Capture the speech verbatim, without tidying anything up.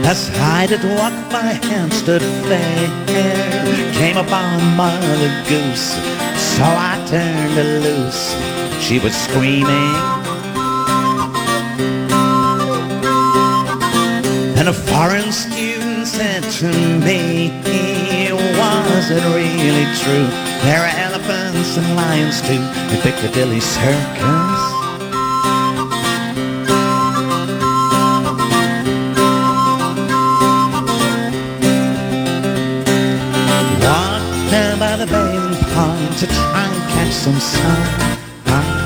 As I did walk my hand stood fair, came upon Mother Goose, so I turned her loose. She was screaming, and a foreign student said to me, was it really true? There are elephants and lions too in Piccadilly Circus. Walked down by the bathing pond to try and catch some sun.